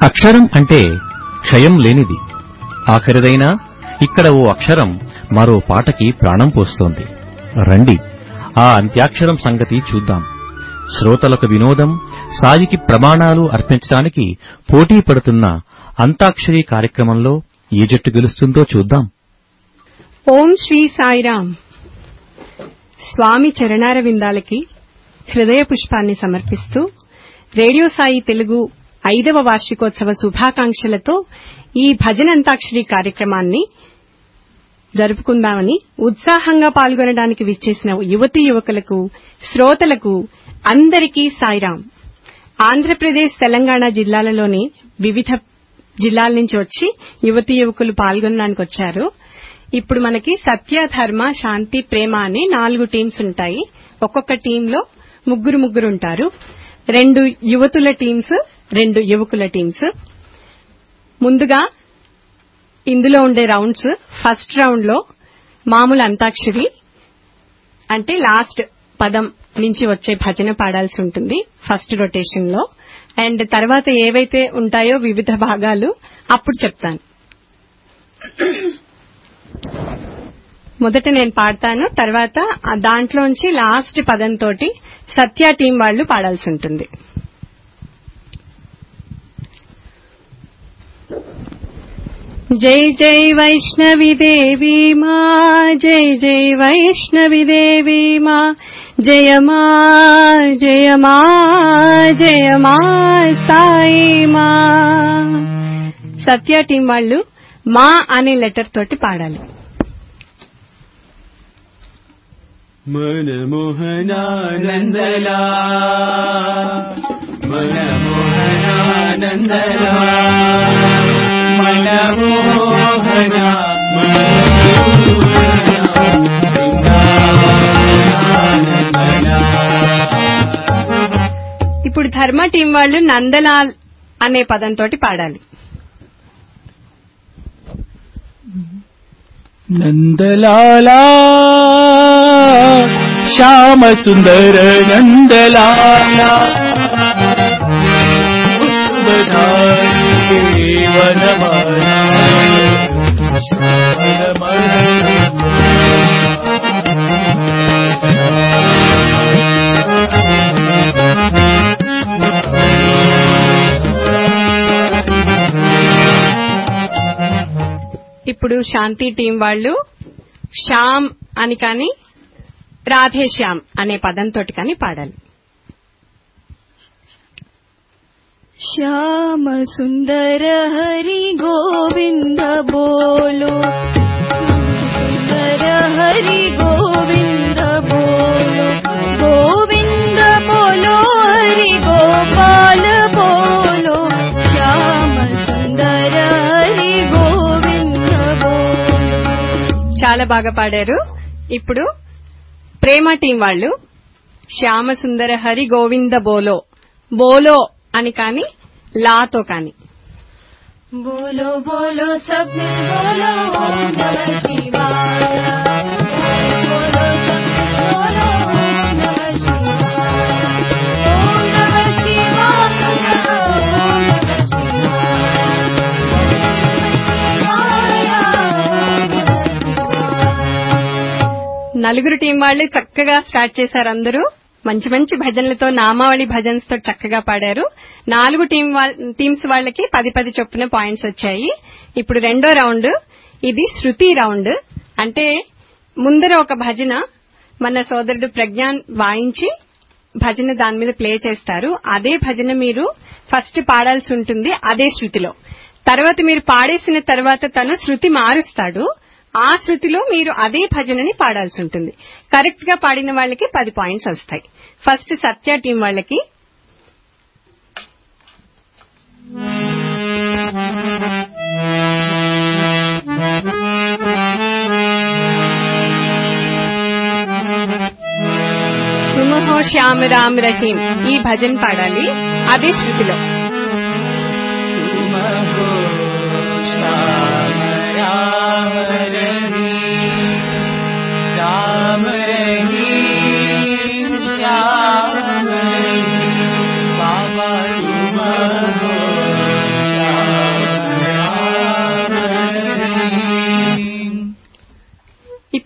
అక్షరం అంటే క్షయం లేనిది. ఆఖరిదైనా ఇక్కడ ఓ అక్షరం మరో పాటకి ప్రాణం పోస్తోంది. రండి ఆ అంత్యాక్షరం సంగతి చూద్దాం. శ్రోతలకు వినోదం, సాయికి ప్రమాణాలు అర్పించడానికి పోటీ పడుతున్న అంతాక్షరి కార్యక్రమంలో ఏ జట్టు గెలుస్తుందో చూద్దాం. ఓం శ్రీ సాయిరాం. స్వామి చరణారవిందాలకి హృదయ పుష్పాన్ని సమర్పిస్తూ రేడియో సాయి తెలుగు 5వ వార్షికోత్సవ శుభాకాంక్షలతో ఈ భజన అంతాక్షరి కార్యక్రమాన్ని జరుపుకుందామని ఉత్సాహంగా పాల్గొనడానికి విచ్చేసిన యువతీ యువకులకు, శ్రోతలకు అందరికీ సాయిరాం. ఆంధ్రప్రదేశ్, తెలంగాణ జిల్లాలలోని వివిధ జిల్లాల నుంచి వచ్చి యువతీ యువకులు పాల్గొనడానికి వచ్చారు. ఇప్పుడు మనకి సత్య, ధర్మ, శాంతి, ప్రేమ అని 4 టీమ్స్ ఉంటాయి. ఒక్కొక్క టీంలో ముగ్గురు ఉంటారు. 2 యువతుల టీమ్స్, 2 యువకుల టీమ్స్. ముందుగా ఇందులో ఉండే రౌండ్స్, ఫస్ట్ రౌండ్ లో మామూలు అంతాక్షరి అంటే లాస్ట్ పదం నుంచి వచ్చే భజన పాడాల్సి ఉంటుంది ఫస్ట్ రొటేషన్ లో. అండ్ తర్వాత ఏవైతే ఉంటాయో వివిధ భాగాలు అప్పుడు చెప్తాను. మొదట నేను పాడతాను, తర్వాత దాంట్లోంచి లాస్ట్ పదంతో సత్య టీం వాళ్లు పాడాల్సి ఉంటుంది. జై జై వైష్ణవి దేవి మా, జై జై వైష్ణవి దేవి మా, జయమా జయమా జయమా సాయి మా. సత్య టీం వాళ్లు మా అనే లెటర్ తోటి పాడాలి. మనమోహనానందలా మనమోహనానందలా మనమోహన ఇప్పుడు ధర్మ టీం వాళ్ళు నందలాల్ అనే పదంతో పాడాలి. నందలాలా శ్యామ సుందర నందలాలా ఇప్పుడు శాంతి టీం వాళ్ళు శ్యామ్ అని కానీ రాధేశ్యామ్ అనే పదంతో కానీ పాడాలి. శ్యామ సుందర హరి గోవింద బోలో, సుందర హరి గోవింద బోలో, గోవింద బోలో హరి గోపాల బోలో, శ్యామ సుందర హరి గోవింద బోలో. చాలా బాగా పాడారు. ఇప్పుడు ప్రేమ టీం వాళ్ళు శ్యామ సుందర హరి గోవింద బోలో, బోలో అని కానీ లాతో కానీ. బోలో బోలో సబ్ మిల్ బోలో ఓం నమః శివాయ, బోలో సబ్ మిల్ బోలో ఓం నమః శివాయ, ఓం నమః శివాయ, ఓం నమః శివాయ. నలుగురు టీం వాళ్ళు చక్కగా స్టార్ట్ చేశారు. అందరూ మంచి మంచి భజనలతో, నామావళి భజన్స్ తో చక్కగా పాడారు. 4 టీమ్స్ వాళ్ళకి 10 చొప్పున పాయింట్స్ వచ్చాయి. ఇప్పుడు రెండో రౌండ్, ఇది శృతి రౌండ్. అంటే ముందర ఒక భజన మన సోదరుడు ప్రజ్ఞాన్ వాయించి భజన దాని మీద ప్లే చేస్తారు. అదే భజన మీరు ఫస్ట్ పాడాల్సి ఉంటుంది అదే శృతిలో. తర్వాత మీరు పాడేసిన తర్వాత తను శృతి మారుస్తాడు. ఆ శృతిలో మీరు అదే భజనని పాడాల్సి ఉంటుంది. కరెక్ట్ గా పాడిన వాళ్ళకి 10 పాయింట్స్ వస్తాయి. ఫస్ట్ సత్య టీం వాళ్ళకి तुम हो श्याम राम रहीम ఈ భజన పాడాలి అదే శృతిలో.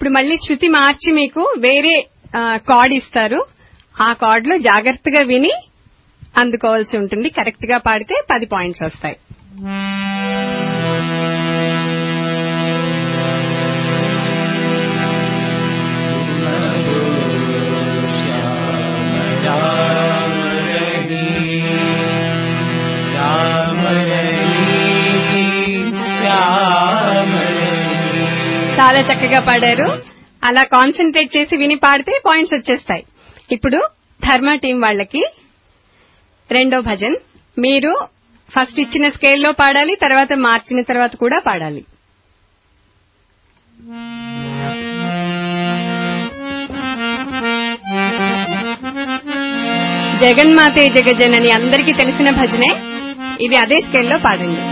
ఇప్పుడు మళ్ళీ శృతి మార్చి మీకు వేరే కార్డ్ ఇస్తారు. ఆ కార్డ్ లో జాగ్రత్తగా విని అందుకోవాల్సి ఉంటుంది. కరెక్ట్ గా పాడితే 10 పాయింట్స్ వస్తాయి. చాలా చక్కగా పాడారు. అలా కాన్సన్ట్రేట్ చేసి విని పాడితే పాయింట్స్ వచ్చేస్తాయి. ఇప్పుడు ధర్మ టీం వాళ్ళకి రెండో భజన్. మీరు ఫస్ట్ ఇచ్చిన స్కేల్లో పాడాలి, తర్వాత మార్చిన తర్వాత కూడా పాడాలి. జగన్మాతే జగజనని అందరికీ తెలిసిన భజనే. ఇది అదే స్కేల్లో పాడండి.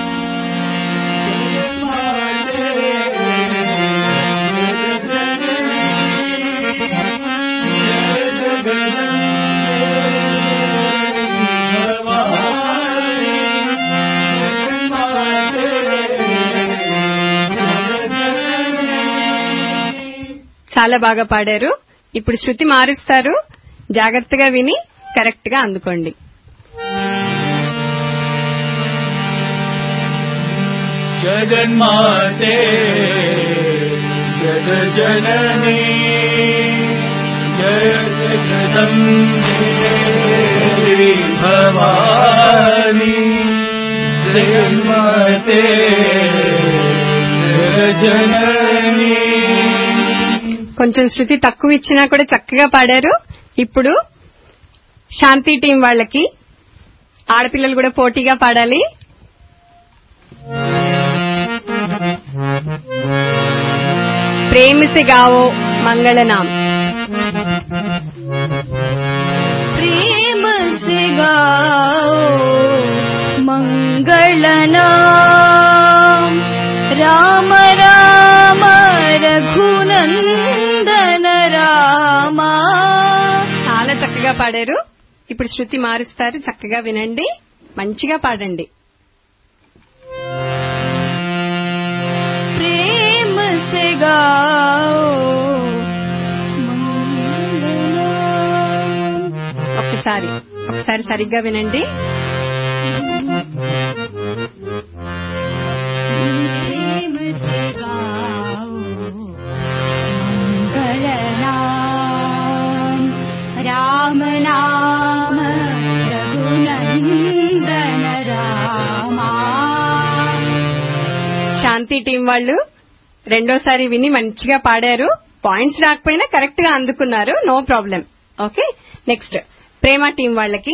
చాలా బాగా పాడారు. ఇప్పుడు శృతి మారుస్తారు. జాగ్రత్తగా విని కరెక్ట్ గా అందుకోండి. జగన్మాతే జగజననీ జగదంబే భవాని జగన్మాతే జగజననీ. కొంచెం శృతి తక్కువ ఇచ్చినా కూడా చక్కగా పాడారు. ఇప్పుడు శాంతి టీం వాళ్ళకి ఆడపిల్లలు కూడా పోటీగా పాడాలి. ప్రేమ సే గావో మంగళనామ్. प्रेम से गाओ मंगलनाम राम राम रघुनंदन रामा. చాలా చక్కగా పాడారు. ఇప్పుడు శృతి మారుస్తారు. చక్కగా వినండి, మంచిగా పాడండి. प्रेम से गाओ ఒకసారి సరిగ్గా వినండి. प्रेम से गाओ मंगलनाम राम नाम रघुनंदन रामा. శాంతి టీం వాళ్ళు రెండోసారి విని మంచిగా పాడారు. పాయింట్స్ రాకపోయినా కరెక్ట్ గా అందుకున్నారు. No problem. Okay, next Prema team వాళ్ళకి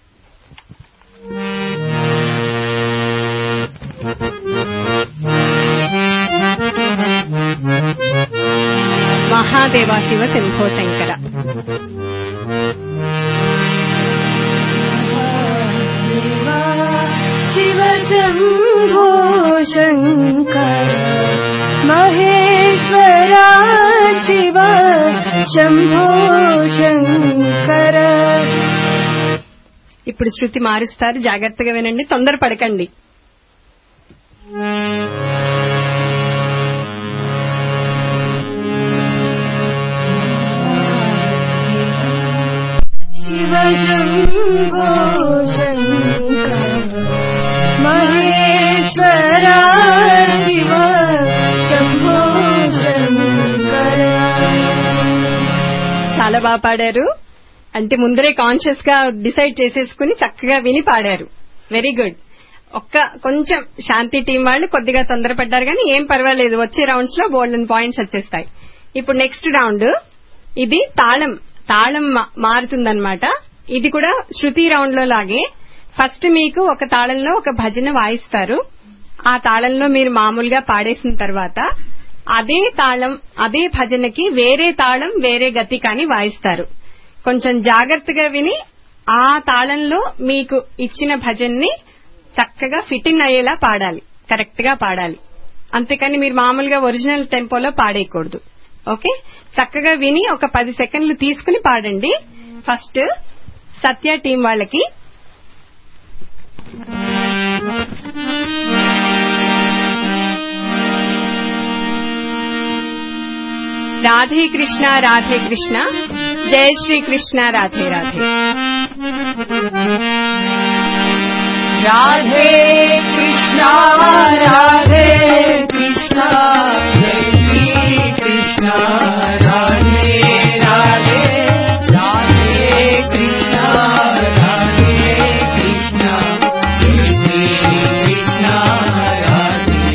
మహాదేవ శివ శంభో శంకర. शिव शंभो शंकर महेश्वरा शिव शंभो शंकर. ఇప్పుడు శృతి మారుస్తారు. జాగ్రత్తగా వినండి, తొందర పడకండి. शिव शंभो शंकर महेश्वरा शिव शंभो शंकर. చాలా బాగా పాడారు. అంటే ముందరే కాన్షియస్ గా డిసైడ్ చేసేసుకుని చక్కగా విని పాడారు. Very good. కొంచెం శాంతి టీం వాళ్ళు కొద్దిగా తొందరపడ్డారు, కానీ ఏం పర్వాలేదు. వచ్చే రౌండ్స్ లో గోల్డెన్ పాయింట్స్ వచ్చేస్తాయి. ఇప్పుడు నెక్స్ట్ రౌండ్. ఇది తాళం మారుతుందన్నమాట. ఇది కూడా శృతి రౌండ్ లో లాగే ఫస్ట్ మీకు ఒక తాళంలో ఒక భజన వాయిస్తారు. ఆ తాళంలో మీరు మామూలుగా పాడేసిన తర్వాత అదే తాళం అదే భజనకి వేరే తాళం వేరే గతి కానీ వాయిస్తారు. కొంచెం జాగ్రత్తగా విని ఆ తాళంలో మీకు ఇచ్చిన భజన్ని చక్కగా ఫిట్ ఇన్ అయ్యేలా పాడాలి, కరెక్ట్ గా పాడాలి. అంతేకాని మీరు మామూలుగా ఒరిజినల్ టెంపోలో పాడేయకూడదు. ఓకే, చక్కగా విని ఒక 10 సెకండ్లు తీసుకుని పాడండి. ఫస్ట్ సత్య టీం వాళ్ళకి రాధే కృష్ణ రాధే కృష్ణ, జయ శ్రీ కృష్ణ రాధే రాధే. రాధే కృష్ణ రాధే కృష్ణ, జయ శ్రీ కృష్ణ రాధే రాధే. రాధే కృష్ణ రాధే కృష్ణ, జయ శ్రీ కృష్ణ రాధే.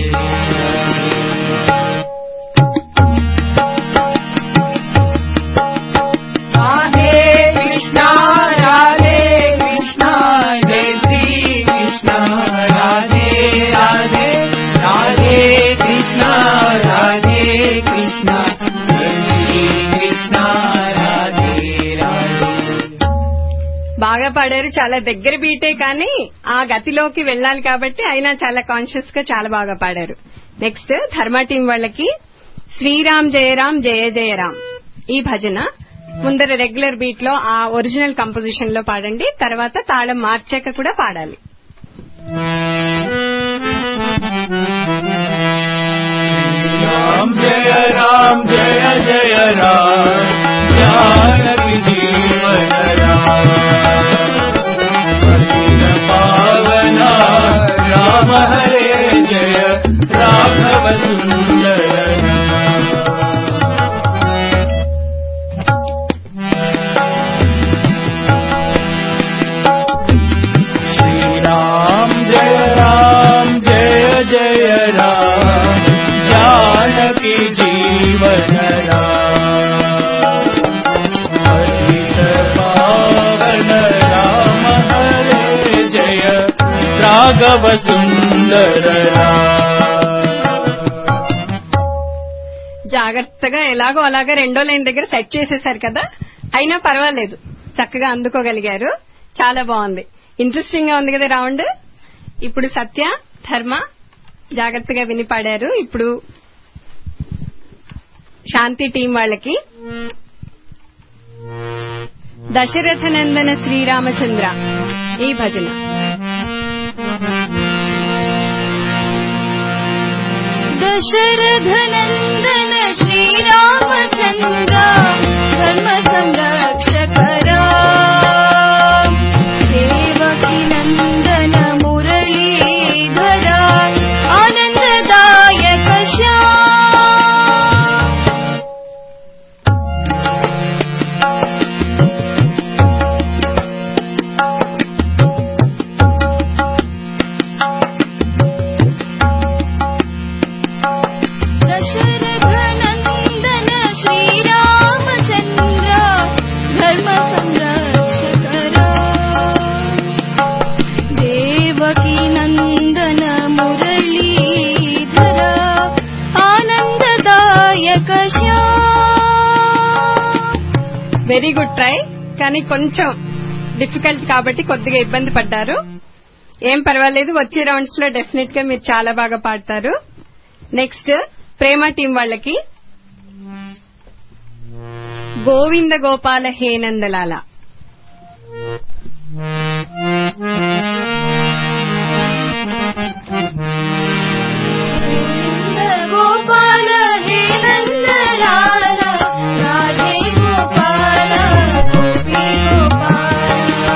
రాధే కృష్ణ రాధే కృష్ణ, జయ శ్రీ కృష్ణ రాధే రాధే. రాధే కృష్ణ రాధే కృష్ణ, జయ శ్రీ కృష్ణ రాధే రాధే. బాగా పాడారు. చాలా దగ్గర బీటే కానీ ఆ గతిలోకి వెళ్ళాలి కాబట్టి అయినా చాలా కాన్షియస్ గా చాలా బాగా పాడారు. నెక్స్ట్ ధర్మ టీం వాళ్ళకి శ్రీరామ్ జయరామ్ జయ జయరామ్ ఈ భజన ముందర రెగ్యులర్ బీట్ లో ఆ ఒరిజినల్ కంపోజిషన్ లో పాడండి, తర్వాత తాళం మార్చాక కూడా పాడాలి. రామ్ జయ రామ్ జయ జయ రామ్, జానకి జీవన రామ్. పతిత పావన రామ హరే జయ, రాఘవ సుందర రామ. శ్రీరామ్ జయ రామ్ జయ జయ రామ్, जानकी जीवन राम. पतित पावन राम हरे जय, राघव सुंदर राम. జాగ్రత్తగా ఎలాగో అలాగా రెండో లైన్ దగ్గర సెట్ చేసేశారు కదా, అయినా పర్వాలేదు, చక్కగా అందుకోగలిగారు. చాలా బాగుంది, ఇంట్రెస్టింగ్ గా ఉంది కదా రౌండ్. ఇప్పుడు సత్య ధర్మ జాగ్రత్తగా విని పాడారు. ఇప్పుడు శాంతి టీం వాళ్ళకి దశరథ నందన శ్రీరామచంద్ర ఈ భజన. దశరథ నందన శ్రీరామచంద్ర, ధర్మ సంరక్షకరా, దేవకి నందన మురళీధరా, ఆనందదాయక శ్యామ. వెరీ గుడ్ ట్రై, కానీ కొంచెం డిఫికల్ట్ కాబట్టి కొద్దిగా ఇబ్బంది పడ్డారు. ఏం పర్వాలేదు, వచ్చే రౌండ్స్ లో డెఫినెట్ గా మీరు చాలా బాగా పాడతారు. నెక్స్ట్ ప్రేమ టీం వాళ్ళకి గోవింద గోపాల హేనందలాల. గోపాల హే నందలాల, రాధే గోపాల గోపీ గోపాల.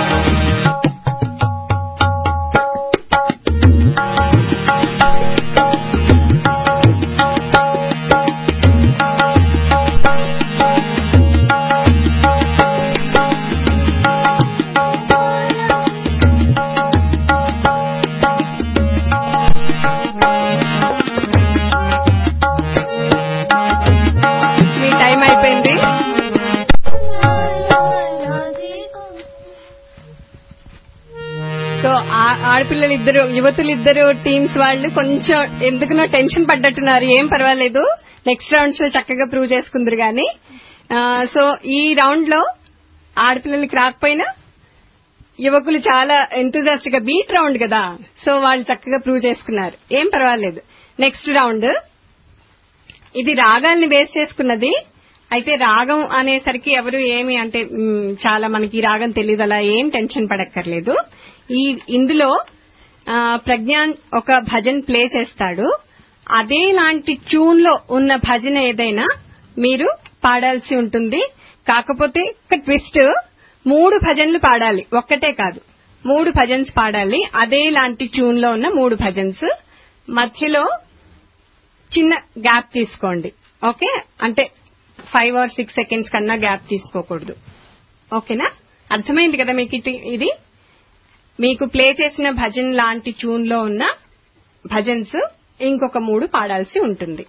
ఆడపిల్లలిద్దరు యువతులిద్దరు టీమ్స్ వాళ్ళు కొంచెం ఎందుకునో టెన్షన్ పడ్డట్టున్నారు. ఏం పర్వాలేదు, నెక్స్ట్ రౌండ్స్ లో చక్కగా ప్రూవ్ చేసుకుందరు గాని. సో ఈ రౌండ్ లో ఆడపిల్లలకి రాకపోయినా యువకులు చాలా ఎంతూజియాస్టిక్ గా, బీట్ రౌండ్ కదా, సో వాళ్ళు చక్కగా ప్రూవ్ చేసుకున్నారు. ఏం పర్వాలేదు. నెక్స్ట్ రౌండ్ ఇది రాగాల్ని బేస్ చేసుకున్నది. అయితే రాగం అనేసరికి ఎవరు ఏమి అంటే చాలా మనకి రాగం తెలియదు, అలా ఏం టెన్షన్ పడక్కర్లేదు. ఇందులో ప్రజ్ఞాన్ ఒక భజన్ ప్లే చేస్తాడు. అదేలాంటి ట్యూన్ లో ఉన్న భజన ఏదైనా మీరు పాడాల్సి ఉంటుంది. కాకపోతే ఒక ట్విస్ట్, 3 భజన్లు పాడాలి, ఒక్కటే కాదు, 3 భజన్స్ పాడాలి. అదే లాంటి ట్యూన్ లో ఉన్న 3 భజన్స్. మధ్యలో చిన్న గ్యాప్ తీసుకోండి. ఓకే, అంటే 5 or 6 seconds కన్నా గ్యాప్ తీసుకోకూడదు. ఓకేనా? అర్థమైంది కదా మీకు? ఇది మీకు ప్లే చేసిన భజన్ లాంటి ట్యూన్ లో ఉన్న భజన్స్ ఇంకొక 3 పాడాల్సి ఉంటుంది.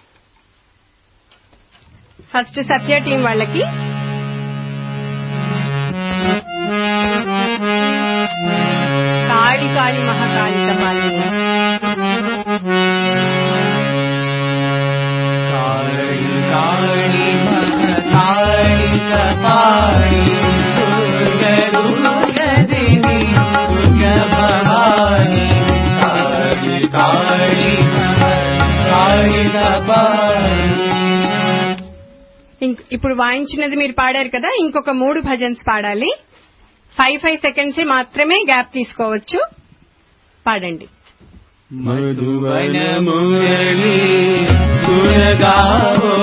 ఫస్ట్ సత్య టీం వాళ్ళకి కాళి కాళి మహాకాళిక మాలిని. काली काली महकालिक पाणी दुर्गा दुर्गा देवी दुर्गा भवानी काली काली महकालिक पाणी. ఇప్పుడు వాయించినది మీరు పాడారు కదా, ఇంకొక 3 భజన్స్ పాడాలి. 5 seconds మాత్రమే గ్యాప్ తీసుకోవచ్చు. పాడండి. मधुवन मुरली गुण गावो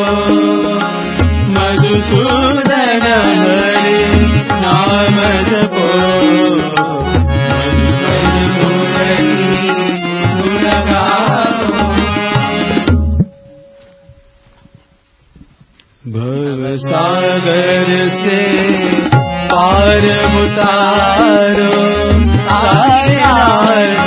मधुसूदन हरि नाम जपो मधुवन मुरली गुण गावो. भव सागर से पार उतारो आयास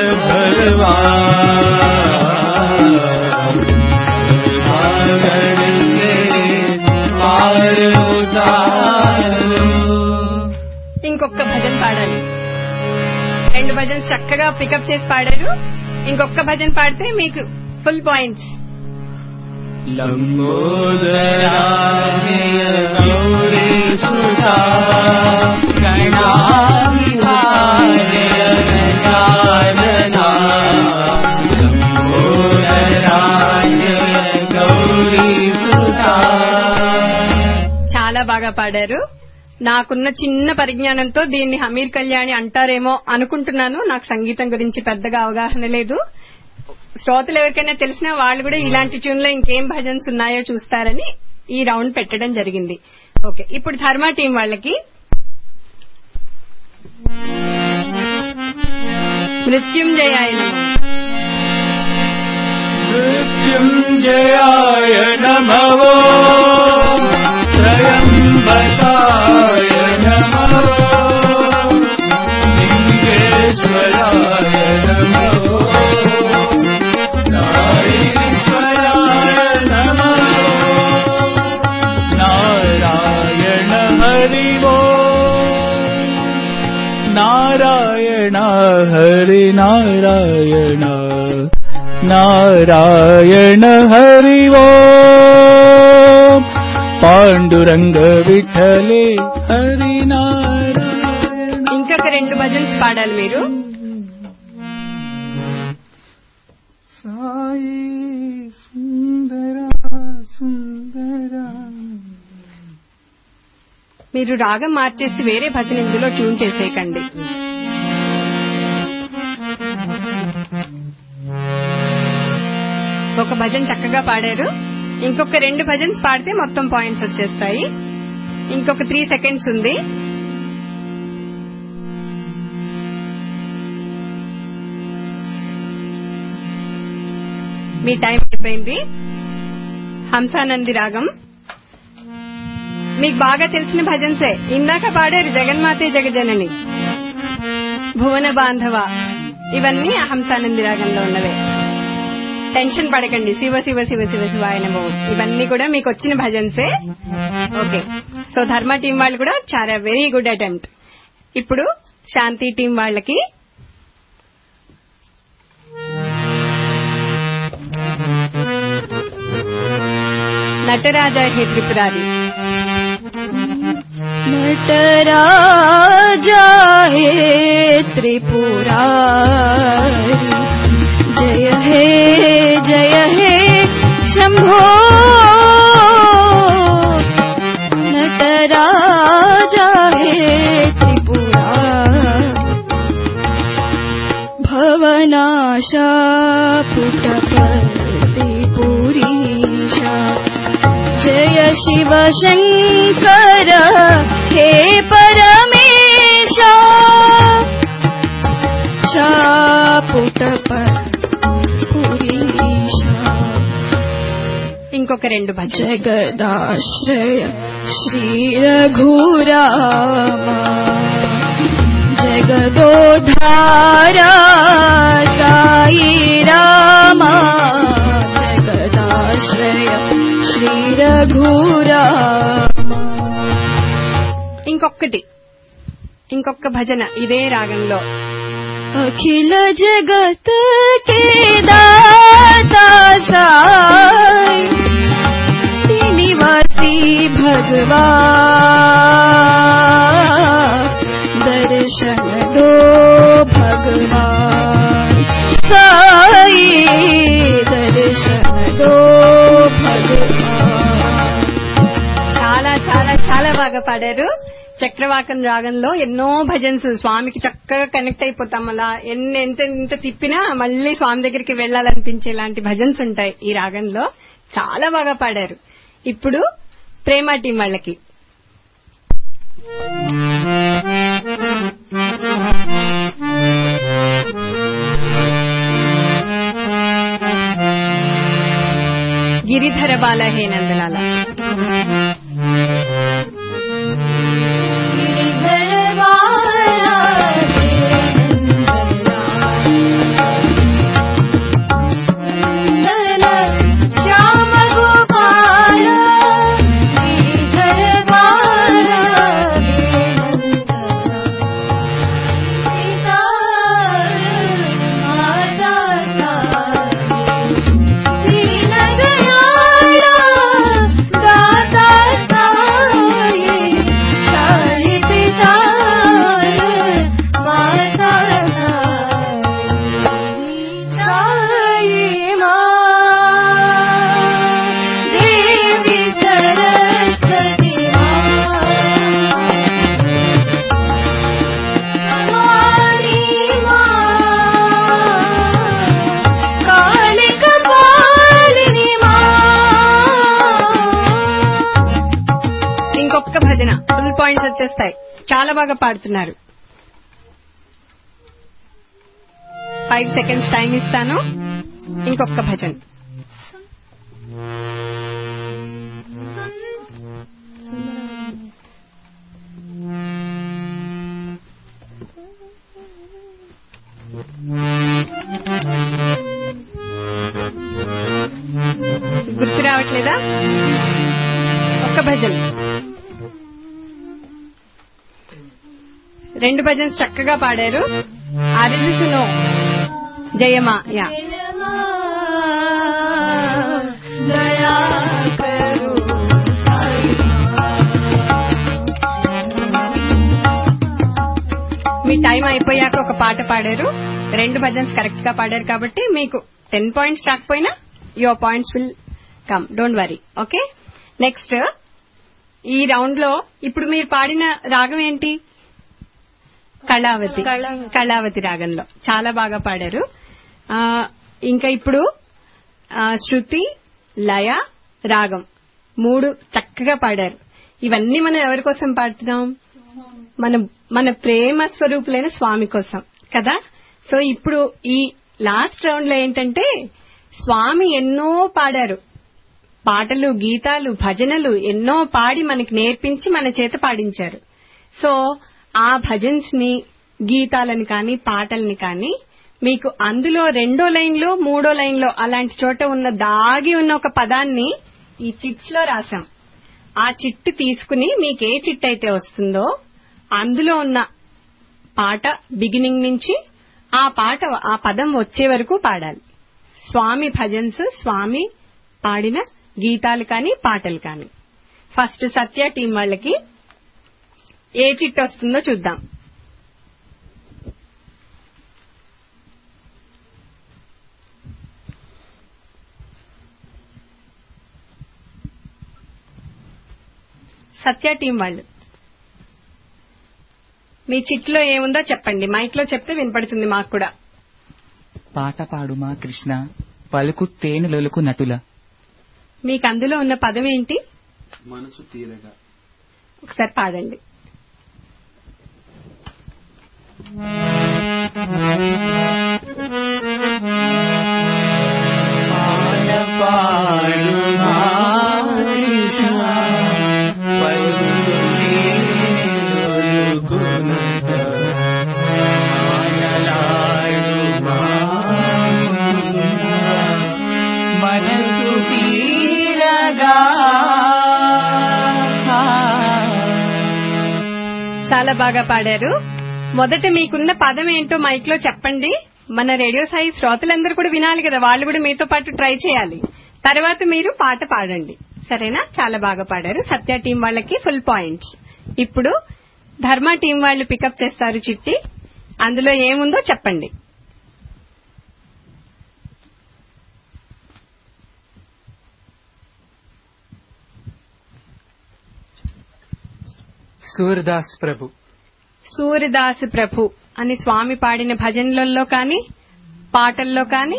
ఇంకొక భజన్ పాడాలి. 2 భజన్స్ చక్కగా పికప్ చేసి పాడారు. ఇంకొక భజన్ పాడితే మీకు ఫుల్ పాయింట్స్. లంబోదరా గౌరీ సుతా చాలా బాగా పాడారు. నాకున్న చిన్న పరిజ్ఞానంతో దీన్ని హమీర్ కళ్యాణి అంటారేమో అనుకుంటున్నాను. నాకు సంగీతం గురించి పెద్దగా అవగాహన లేదు. శ్రోతలు ఎవరికైనా తెలిసినా వాళ్ళు కూడా ఇలాంటి ట్యూన్ లో ఇంకేం భజన్స్ ఉన్నాయో చూస్తారని ఈ రౌండ్ పెట్టడం జరిగింది. ఓకే, ఇప్పుడు ధర్మ టీం వాళ్ళకి మృత్యుంజయాయ మృత్యుంజయాయ నమో త్రయంబకాయ నమో లింగేశ్వరాయ నమో నారీశ్వరాయ నమో నారాయణ హరి నారాయణ హరి నారాయణ నారాయణ హరి ఓం పాండురంగ విఠలే హరి నారాయణ. ఇంకొక 2 భజన్స్ పాడాలి మీరు. సాయి సుందర సుందర. మీరు రాగం మార్చేసి వేరే భజన ఇందులో ట్యూన్ చేసేయకండి. ఒక భజన్ చక్కగా పాడారు. ఇంకొక 2 భజన్స్ పాడితే మొత్తం పాయింట్స్ వచ్చేస్తాయి. ఇంకొక 3 seconds ఉంది. మీ టైం అయిపోయింది. హంసానంది రాగం మీకు బాగా తెలిసిన భజన్సే. ఇందాక పాడారు జగన్మాతే జగజనని, భువన బాంధవ, ఇవన్నీ హంసానంది రాగంలో ఉన్నవే. టెన్షన్ పడకండి. శివ శివ శివ శివ శివాయ నమో, ఇవన్నీ కూడా మీకు వచ్చిన భజన్సే. ఓకే, సో ధర్మ టీం వాళ్ళు కూడా చాలా వెరీ గుడ్ అటెంప్ట్. ఇప్పుడు శాంతి టీం వాళ్ళకి నటరాజా హే త్రిపురారి. नटराजा हे त्रिपुरारी जय हे शंभो नटराजा हे त्रिपुरारी भवनाशा पुटपति पुरीशा जय जय शिव शंकर हे परमेश पुटपुरीश ఇంకొక రెండు భజన. जगदाश्रय श्री रघुराम जगदोद्धारा साई राम जगदाश्रय श्री रघुराम. ఇంకొక భజన ఇదే రాగంలో. अखिल जगत के दाता साई निवासी भगवान दर्शन दो भगवान साई दर्शन दो भगवान. చాలా చాలా చాలా బాగా పాడారు. చక్రవాకం రాగంలో ఎన్నో భజన్స్ స్వామికి చక్కగా కనెక్ట్ అయిపోతాం. అలా ఎంత తిప్పినా మళ్ళీ స్వామి దగ్గరికి వెళ్లాలనిపించేలాంటి భజన్స్ ఉంటాయి ఈ రాగంలో. చాలా బాగా పాడారు. ఇప్పుడు ప్రేమ టీం వాళ్ళకి గిరిధర బాల హే నందలాల. ఫుల్ పాయింట్స్ వచ్చేస్తాయి. చాలా బాగా పాడుతున్నారు. 5 seconds టైం ఇస్తాను. ఇంకొక భజన్. గుర్తు రావట్లేదా? ఒక్క భజన్. 2 భజన్స్ చక్కగా పాడారు. అరిజిసును జయమా. యా మీ టైం అయిపోయాక ఒక పాట పాడారు. 2 భజన్స్ కరెక్ట్ గా పాడారు కాబట్టి మీకు 10 points రాకపోయినా your points will come. Don't worry. Okay, next ఈ రౌండ్ లో ఇప్పుడు మీరు పాడిన రాగం ఏంటి? కళావతి రాగంలో చాలా బాగా పాడారు. ఇంకా ఇప్పుడు శృతి, లయ, రాగం 3 చక్కగా పాడారు. ఇవన్నీ మనం ఎవరి కోసం పాడుతున్నాం? మన ప్రేమ స్వరూపులైన స్వామి కోసం కదా. సో ఇప్పుడు ఈ లాస్ట్ రౌండ్ లో ఏంటంటే స్వామి ఎన్నో పాడారు. పాటలు, గీతాలు, భజనలు ఎన్నో పాడి మనకి నేర్పించి మన చేత పాడించారు. సో ఆ భజన్స్ ని, గీతాలని కానీ పాటల్ని కానీ మీకు అందులో 2వ లైన్లో 3వ లైన్లో అలాంటి చోట ఉన్న దాగి ఉన్న ఒక పదాన్ని ఈ చిట్స్ లో రాశాం. ఆ చిట్టు తీసుకుని మీకు ఏ చిట్ అయితే వస్తుందో అందులో ఉన్న పాట బిగినింగ్ నుంచి ఆ పదం వచ్చే వరకు పాడాలి. స్వామి భజన్స్, స్వామి పాడిన గీతాలు కానీ పాటలు కానీ. ఫస్ట్ సత్య టీం వాళ్ళకి ఏ చిట్ వస్తుందో చూద్దాం. సత్య టీం వాళ్ళు మీ చిట్లో ఏముందో చెప్పండి. మైక్ లో చెప్తే వినపడుతుంది మాకు కూడా. పాట పాడుమా కృష్ణ, పలుకు తేనెలొలుకు నటుల. మీకు అందులో ఉన్న పదం ఏంటి? మనసు తీరగా. ఒకసారి పాడండి. మనసు తీరగా. చాలా బాగా పాడారు. మొదట మీకున్న పదం ఏంటో మైక్ లో చెప్పండి. మన రేడియో సాయి శ్రోతలందరూ కూడా వినాలి కదా, వాళ్ళు కూడా మీతో పాటు ట్రై చేయాలి. తర్వాత మీరు పాట పాడండి, సరేనా? చాలా బాగా పాడారు. సత్య టీం వాళ్ళకి ఫుల్ పాయింట్స్. ఇప్పుడు ధర్మ టీం వాళ్ళు పికప్ చేస్తారు చిట్టి. అందులో ఏముందో చెప్పండి. సూర్దాస్ ప్రభు. సూర్యదాస్ ప్రభు అని స్వామి పాడిన భజనలలో కానీ పాటల్లో కానీ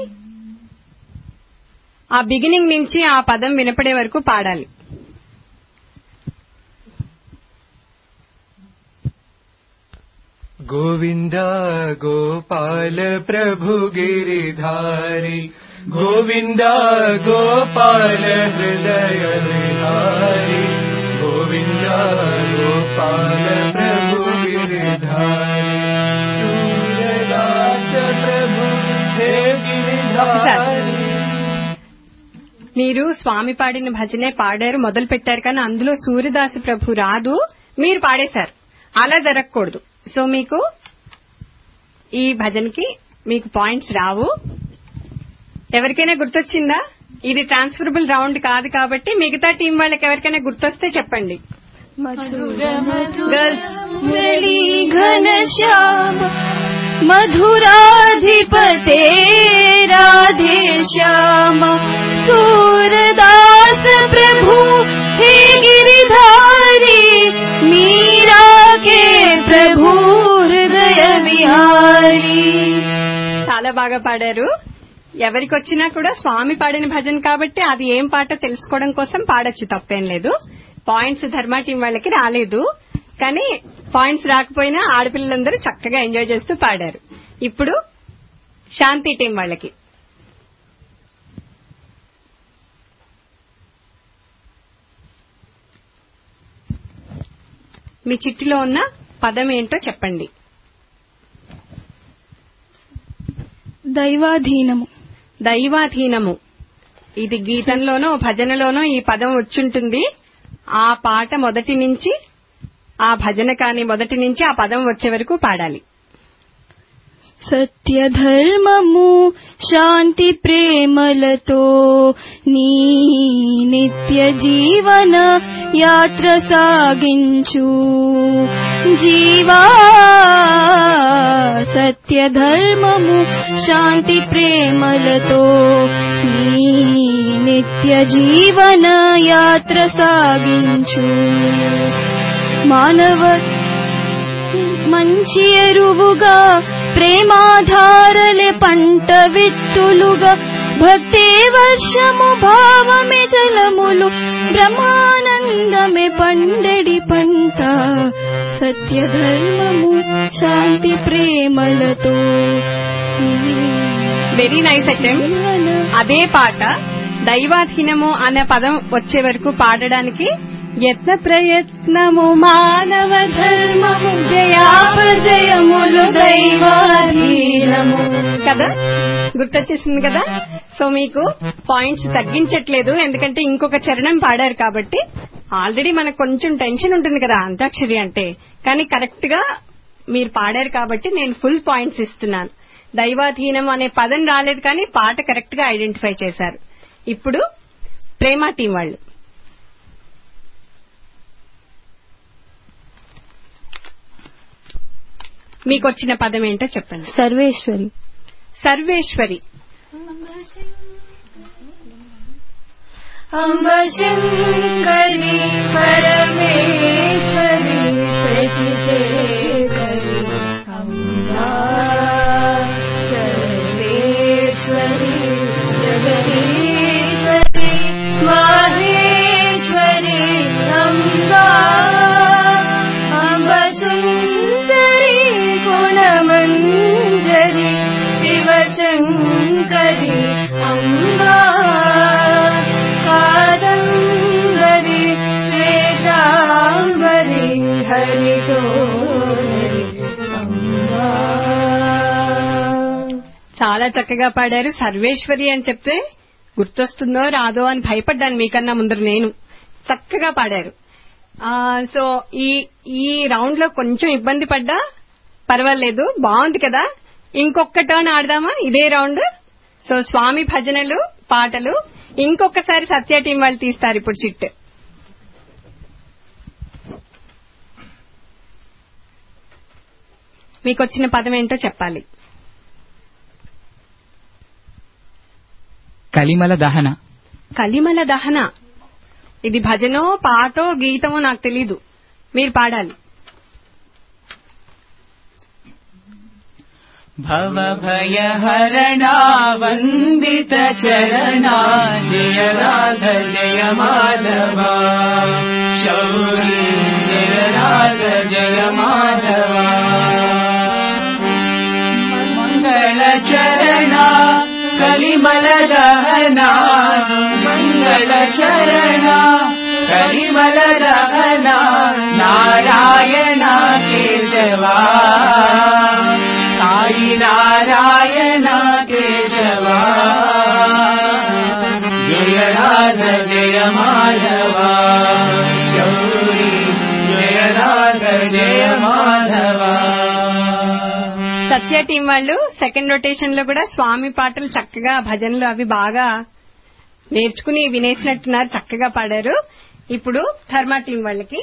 ఆ బిగినింగ్ నుంచి ఆ పదం వినపడే వరకు పాడాలి. గోవింద గోపాల ప్రభు గిరిధారి, గోవింద గోపాల హృదయ విహారి, గోవింద గోపాల ప్రభు గిరిధారి, సూర్యదాస ప్రభు హే గిరిధారి. మీరు స్వామి పాడిన భజనే పాడారు, మొదలు పెట్టారు, కానీ అందులో సూర్యదాస్ ప్రభు రాదు, మీరు పాడేశారు. అలా జరగకూడదు. సో మీకు ఈ భజన్కి మీకు పాయింట్స్ రావు. ఎవరికైనా గుర్తొచ్చిందా? ఇది ట్రాన్స్ఫరబుల్ రౌండ్ కాదు కాబట్టి మిగతా టీం వాళ్ళకి ఎవరికైనా గుర్తొస్తే చెప్పండి. గర్ల్స్ మురళీ ఘనశ్యామ మధురాధిపతే రాధే శ్యామ సూరదాस ప్రభు హే గిరిధారి మీరా కే ప్రభు హృదయ విహారీ. చాలా బాగా పాడారు. ఎవరికొచ్చినా కూడా స్వామి పాడిన భజన కాబట్టి అది ఏం పాట తెలుసుకోవడం కోసం పాడొచ్చు, తప్పేం లేదు. పాయింట్స్ ధర్మ టీం వాళ్ళకి రాలేదు, కానీ పాయింట్స్ రాకపోయినా ఆడపిల్లలందరూ చక్కగా ఎంజాయ్ చేస్తూ పాడారు. ఇప్పుడు శాంతి టీం వాళ్ళకి మీ చిట్టిలో ఉన్న పదం ఏంటో చెప్పండి. దైవాధీనము. దైవాధీనము. ఇది గీతంలోనో భజనలోనో ఈ పదం వచ్చుంటుంది. ఆ పాట మొదటి నుంచి ఆ భజన కాని మొదటి నుంచి ఆ పదం వచ్చే వరకు పాడాలి. సత్య ధర్మము శాంతి ప్రేమలతో నీ నిత్య జీవన యాత్ర సాగించు జీవా. సత్య ధర్మము శాంతి ప్రేమలతో నీ నిత్య జీవన యాత్ర సాగించు. మానవ మంచి ఎరువుగా ప్రేమాధారలే పంట విత్తులుగా భక్తే వర్షము భావమే జలములు బ్రహ్మానందమే పండెడి పంట. సత్య ధర్మము శాంతి ప్రేమలతో. Very nice attempt. అదే పాట దైవాధీనము అనే పదం వచ్చే వరకు పాడడానికి యత్న ప్రయత్నము మానవ ధర్మము జయాపజయములు దైవాధీనము కదా, గుర్తొచ్చేసింది కదా. సో మీకు పాయింట్స్ తగ్గించట్లేదు, ఎందుకంటే ఇంకొక చరణం పాడారు కాబట్టి. ఆల్రెడీ మనకు కొంచెం టెన్షన్ ఉంటుంది కదా అంతాక్షరి అంటే, కానీ కరెక్ట్ గా మీరు పాడారు కాబట్టి నేను ఫుల్ పాయింట్స్ ఇస్తున్నాను. దైవాధీనం అనే పదం రాలేదు, కానీ పాట కరెక్ట్ గా ఐడెంటిఫై చేశారు. ఇప్పుడు ప్రేమ టీం వాళ్ళు మీకొచ్చిన పదం ఏంటో చెప్పండి. సర్వేశ్వరి. సర్వేశ్వరి. అంబ శంకరి పరమేశ్వరి శశిశేఖరి అంబా సర్వేశ్వరి జగదీశ్వరి మహేశ్వరి శివశంకరి అంబా కాదంబరి శ్వేతాంబరి హరిశోదరి అంబా. చాలా చక్కగా పాడారు. సర్వేశ్వరి అని చెప్తే గుర్తొస్తుందో రాదో అని భయపడ్డాను మీకన్నా ముందర నేను. చక్కగా పాడారు. సో ఈ రౌండ్ లో కొంచెం ఇబ్బంది పడ్డా పర్వాలేదు, బాగుంది కదా. ఇంకొక టర్న్ ఆడదామా ఇదే రౌండ్? సో స్వామి భజనలు పాటలు ఇంకొకసారి సత్య టీం వాళ్ళు తీస్తారు ఇప్పుడు చిట్. మీకొచ్చిన పదం ఏంటో చెప్పాలి. కలిమల దహన. కలిమల దహన. ఇది భజనో పాటో గీతమో నాకు తెలీదు, మీరు పాడాలి. భవ భయ హరణా వందిత చరణా జయ రాధ జయ మాధవ శౌరీ జయ రాధ జయ మాధవ మంగళ చరణా కలిమల దహనా మంగళ చరణా కలిమల దహనా నారాయణ కేశవా సాయి నారాయణ కేశవా జయ రాధ జయ మాధవ శౌరీ జయ రాధ జయ మాధవ. సత్య టీం వాళ్ళు సెకండ్ రొటేషన్ లో కూడా స్వామి పాటలు చక్కగా భజనలు అవి బాగా నేర్చుకుని వినేసినట్టున్నారు, చక్కగా పాడారు. ఇప్పుడు ధర్మ టీం వాళ్ళకి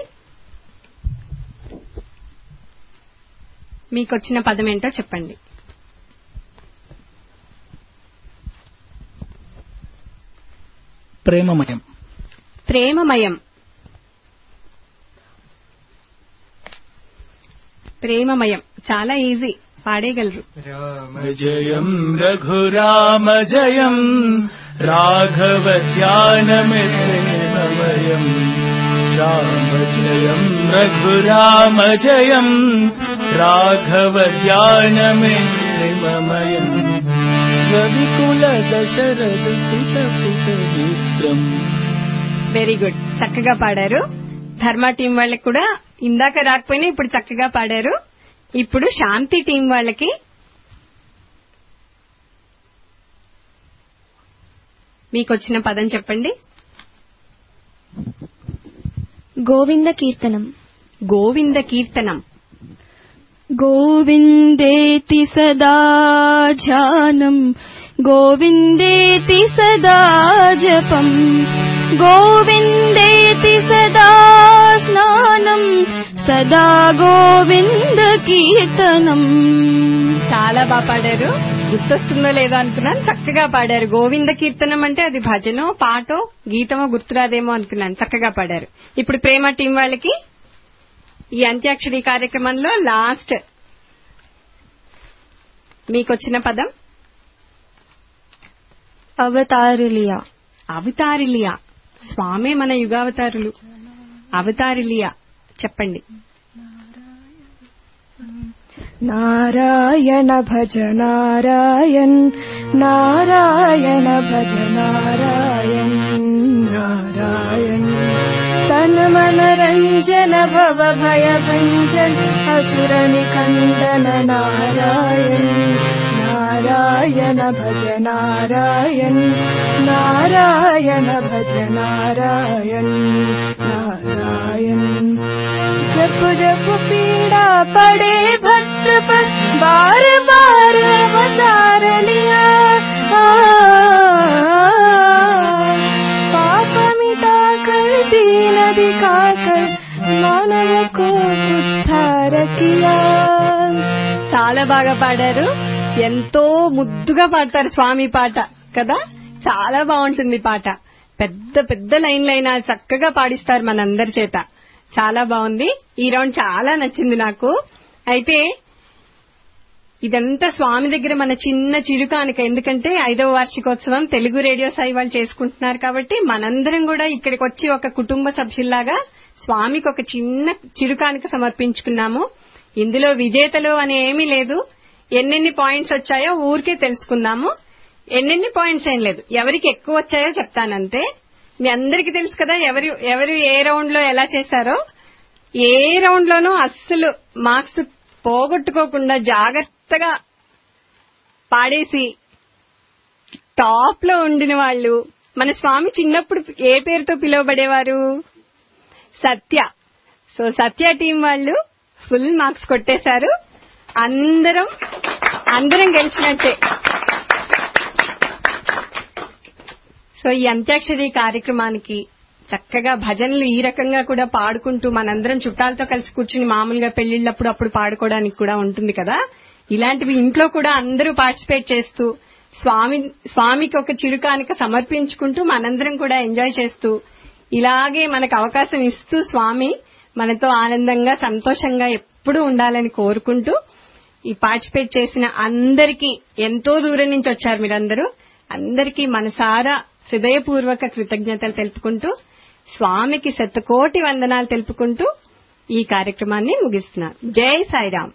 మీకొచ్చిన పదం ఏంటో చెప్పండి. ప్రేమమయం. ప్రేమమయం. ప్రేమమయం చాలా ఈజీ, పాడేయగలరు. రామ జయం రఘురామ జయం రాఘవ ధ్యానమిత్రమయం రామ జయం రఘురామ జయం రాఘవ ధ్యానమిత్రమయం రవికుల దశరథ సుత పుత్రం. వెరీ గుడ్, చక్కగా పాడారు. ధర్మ టీం వాళ్ళకి కూడా ఇందాక రాకపోయినా ఇప్పుడు చక్కగా పాడారు. ఇప్పుడు శాంతి టీం వాళ్ళకి మీకొచ్చిన పదం చెప్పండి. గోవింద కీర్తనం. గోవింద కీర్తనం. గోవిందేతి సదా ధ్యానం గోవిందేతి సదా జపం గోవిందేతి సదా స్నానం సదా గోవింద కీర్తనం. చాలా బాగా పాడారు. గుర్తొస్తుందో లేదో అనుకున్నాను, చక్కగా పాడారు. గోవింద కీర్తనం అంటే అది భజనో పాటో గీతమో గుర్తురాదేమో అనుకున్నాను, చక్కగా పాడారు. ఇప్పుడు ప్రేమ టీం వాళ్ళకి ఈ అంత్యాక్షరి కార్యక్రమంలో లాస్ట్ మీకొచ్చిన పదం అవతారులియా. అవతారిలియా. స్వామే మన యుగావతారులు. అవతారిలియా చెప్పండి. నారాయణ భజ నారాయణ్ నారాయణ భజ నారాయణ్ నారాయణ్ తన మన రంజన భవ భయ భంజన్ అసుర నిఖండన నారాయణ్ నారాయణ భజ నారాయణ్ నారాయణ భజ నారాయణ్ नारायण। जप जप पीड़ा पड़े भक्त पर बार बार अवतार लिया, पाप मिटा कर दीन दिखा कर मानव को उद्धार किया। చాలా బాగా పాడారు. ఎంతో ముద్దుగా పాడతారు స్వామి పాట కదా, చాలా బాగుంటుంది పాట. పెద్ద పెద్ద లైన్లైనా చక్కగా పాడిస్తారు మనందరి చేత. చాలా బాగుంది. ఈ రౌండ్ చాలా నచ్చింది నాకు. అయితే ఇదంతా స్వామి దగ్గర మన చిన్న చిరుకానుక. ఎందుకంటే 5వ వార్షికోత్సవం తెలుగు రేడియో సాయి వాళ్ళు చేసుకుంటున్నారు కాబట్టి మనందరం కూడా ఇక్కడికి వచ్చి ఒక కుటుంబ సభ్యుల్లాగా స్వామికి ఒక చిన్న చిరుకానుక సమర్పించుకున్నాము. ఇందులో విజేతలు అని ఏమీ లేదు. ఎన్నెన్ని పాయింట్స్ వచ్చాయో ఊరికే తెలుసుకుందాము. ఎన్నెన్ని పాయింట్స్ ఏం లేదు, ఎవరికి ఎక్కువ వచ్చాయో చెప్తానంతే. మీ అందరికీ తెలుసు కదా ఎవరు ఏ రౌండ్ లో ఎలా చేశారో. ఏ రౌండ్ లోనూ అస్సలు మార్క్స్ పోగొట్టుకోకుండా జాగ్రత్తగా పాడేసి టాప్ లో ఉండిన వాళ్ళు మన స్వామి చిన్నప్పుడు ఏ పేరుతో పిలువబడేవారు? సత్య. సో సత్య టీం వాళ్ళు ఫుల్ మార్క్స్ కొట్టేశారు. అందరం గెలిచినట్టే. సో ఈ అంత్యాక్షరి కార్యక్రమానికి చక్కగా భజనలు ఈ రకంగా కూడా పాడుకుంటూ మనందరం చుట్టాలతో కలిసి కూర్చుని మామూలుగా పెళ్లిళ్ళప్పుడు అప్పుడు పాడుకోవడానికి కూడా ఉంటుంది కదా. ఇలాంటివి ఇంట్లో కూడా అందరూ పార్టిసిపేట్ చేస్తూ స్వామికి ఒక చిరుకానుక సమర్పించుకుంటూ మనందరం కూడా ఎంజాయ్ చేస్తూ ఇలాగే మనకు అవకాశం ఇస్తూ స్వామి మనతో ఆనందంగా సంతోషంగా ఎప్పుడూ ఉండాలని కోరుకుంటూ ఈ పార్టిసిపేట్ చేసిన అందరికీ, ఎంతో దూరం నుంచి వచ్చారు మీరందరూ, అందరికీ మనసారా హృదయపూర్వక కృతజ్ఞతలు తెలుపుకుంటూ స్వామికి శతకోటి వందనాలు తెలుపుకుంటూ ఈ కార్యక్రమాన్ని ముగిస్తున్నాను. జై సాయిరాం.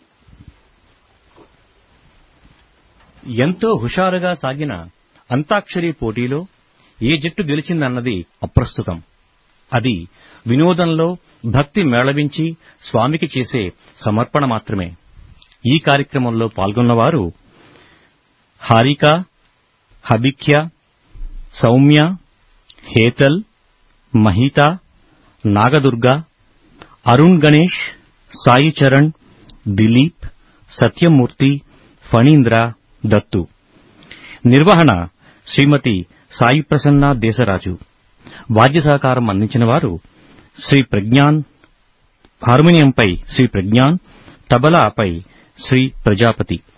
ఎంతో హుషారుగా సాగిన అంతాక్షరి పోటీలో ఏ జట్టు గెలిచిందన్నది అప్రస్తుతం. అది వినోదంలో భక్తి మేళవించి స్వామికి చేసే సమర్పణ మాత్రమే. ఈ కార్యక్రమంలో పాల్గొన్నవారు హారిక, హబిఖ్య, సౌమ్య, హేతల్, మహిత, నాగదుర్గ, అరుణ్ గణేష్, సాయి చరణ్, దిలీప్, సత్యమూర్తి, ఫణీంద్ర, దత్తు. నిర్వహణ శ్రీమతి సాయి ప్రసన్న దేశరాజు. వాద్య సహకారం అందించిన వారు శ్రీ ప్రజ్ఞాన్, హార్మోనియంపై శ్రీ ప్రజ్ఞాన్, తబలాపై శ్రీ ప్రజాపతి.